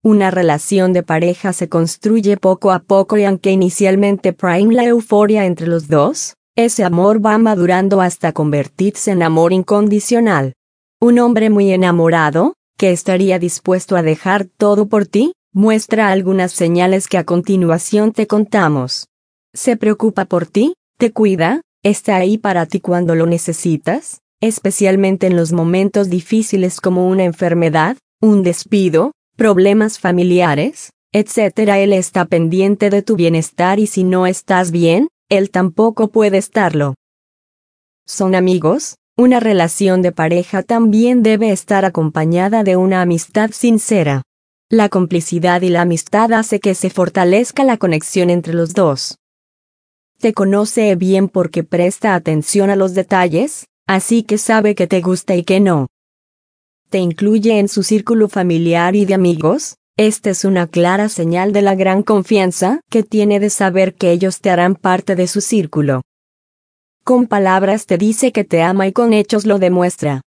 Una relación de pareja se construye poco a poco y aunque inicialmente prime la euforia entre los dos, ese amor va madurando hasta convertirse en amor incondicional. Un hombre muy enamorado, que estaría dispuesto a dejar todo por ti, muestra algunas señales que a continuación te contamos. Se preocupa por ti, te cuida, está ahí para ti cuando lo necesitas, especialmente en los momentos difíciles como una enfermedad, un despido, problemas familiares, etc. Él está pendiente de tu bienestar y si no estás bien, él tampoco puede estarlo. ¿Son amigos? Una relación de pareja también debe estar acompañada de una amistad sincera. La complicidad y la amistad hace que se fortalezca la conexión entre los dos. Te conoce bien porque presta atención a los detalles, así que sabe que te gusta y que no. Te incluye en su círculo familiar y de amigos. Esta es una clara señal de la gran confianza que tiene de saber que ellos te harán parte de su círculo. Con palabras te dice que te ama y con hechos lo demuestra.